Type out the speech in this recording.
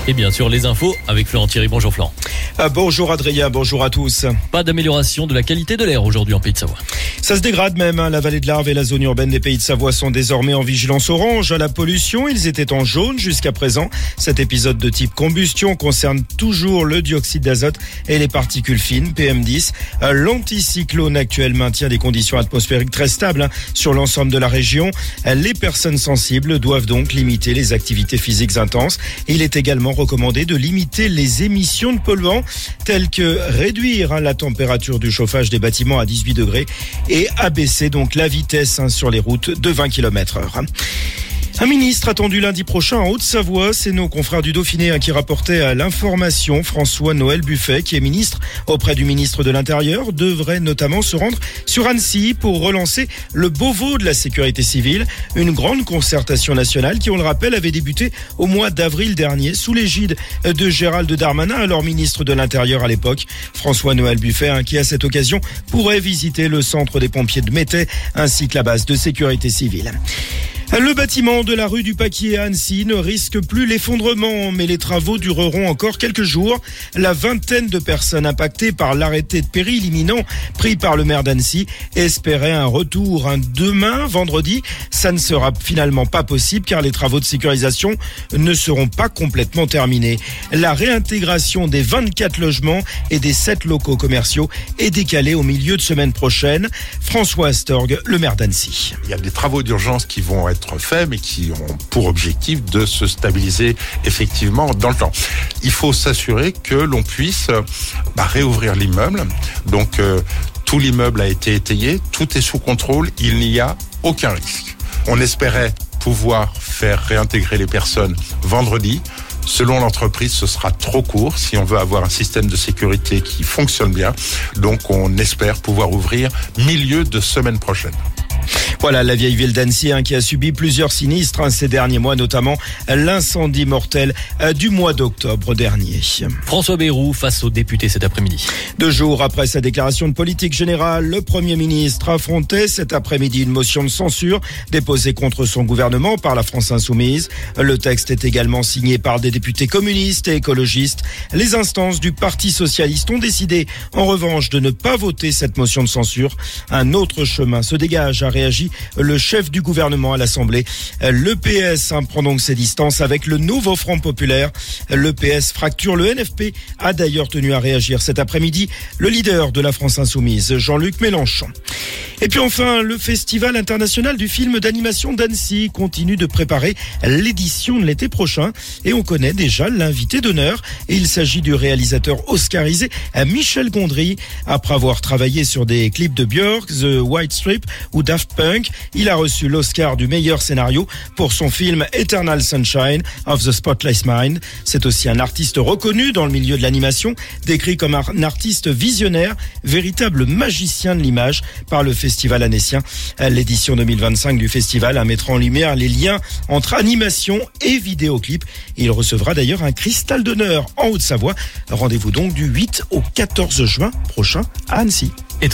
Et bien sûr, les infos avec Florent Thierry. Bonjour Florent. Bonjour Adrien, bonjour à tous. Pas d'amélioration de la qualité de l'air aujourd'hui en Pays de Savoie. Ça se dégrade même. La vallée de l'Arve et la zone urbaine des Pays de Savoie sont désormais en vigilance orange à la pollution. Ils étaient en jaune jusqu'à présent. Cet épisode de type combustion concerne toujours le dioxyde d'azote et les particules fines, PM10. L'anticyclone actuel maintient des conditions atmosphériques très stables sur l'ensemble de la région. Les personnes sensibles doivent donc limiter les activités physiques intenses. Il est également recommandé de limiter les émissions de polluants telles que réduire la température du chauffage des bâtiments à 18 degrés et abaisser donc la vitesse sur les routes de 20 km/h. Un ministre attendu lundi prochain en Haute-Savoie, c'est nos confrères du Dauphiné qui rapportaient à l'information. François-Noël Buffet, qui est ministre auprès du ministre de l'Intérieur, devrait notamment se rendre sur Annecy pour relancer le Beauvau de la sécurité civile. Une grande concertation nationale qui, on le rappelle, avait débuté au mois d'avril dernier sous l'égide de Gérald Darmanin, alors ministre de l'Intérieur à l'époque. François-Noël Buffet, qui à cette occasion pourrait visiter le centre des pompiers de Métais ainsi que la base de sécurité civile. Le bâtiment de la rue du Paquier à Annecy ne risque plus l'effondrement, mais les travaux dureront encore quelques jours. La vingtaine de personnes impactées par l'arrêté de péril imminent pris par le maire d'Annecy espéraient un retour demain, vendredi. Ça ne sera finalement pas possible car les travaux de sécurisation ne seront pas complètement terminés. La réintégration des 24 logements et des 7 locaux commerciaux est décalée au milieu de semaine prochaine. François Astorg, le maire d'Annecy. Il y a des travaux d'urgence qui vont être faits, mais qui ont pour objectif de se stabiliser effectivement dans le temps. Il faut s'assurer que l'on puisse réouvrir l'immeuble. Donc, tout l'immeuble a été étayé, tout est sous contrôle, il n'y a aucun risque. On espérait pouvoir faire réintégrer les personnes vendredi. Selon l'entreprise, ce sera trop court si on veut avoir un système de sécurité qui fonctionne bien. Donc, on espère pouvoir ouvrir milieu de semaine prochaine. Voilà la vieille ville d'Annecy qui a subi plusieurs sinistres ces derniers mois, notamment l'incendie mortel du mois d'octobre dernier. François Bayrou face aux députés cet après-midi. 2 jours après sa déclaration de politique générale, le Premier ministre affrontait cet après-midi une motion de censure déposée contre son gouvernement par la France Insoumise. Le texte est également signé par des députés communistes et écologistes. Les instances du Parti socialiste ont décidé en revanche de ne pas voter cette motion de censure. Un autre chemin se dégage, a réagi le chef du gouvernement à l'Assemblée. Le PS prend donc ses distances avec le nouveau Front populaire. Le PS fracture le NFP, a d'ailleurs tenu à réagir cet après-midi le leader de la France Insoumise, Jean-Luc Mélenchon. Et puis enfin, le Festival international du film d'animation d'Annecy continue de préparer l'édition de l'été prochain et on connaît déjà l'invité d'honneur. Il s'agit du réalisateur oscarisé Michel Gondry. Après avoir travaillé sur des clips de Björk, The White Strip ou Daft Punk, il a reçu l'Oscar du meilleur scénario pour son film Eternal Sunshine of the Spotless Mind. C'est aussi un artiste reconnu dans le milieu de l'animation, décrit comme un artiste visionnaire, véritable magicien de l'image par le Festival annécien. L'édition 2025 du festival mettra en lumière les liens entre animation et vidéoclip. Il recevra d'ailleurs un cristal d'honneur en Haute-Savoie. Rendez-vous donc du 8 au 14 juin prochain à Annecy.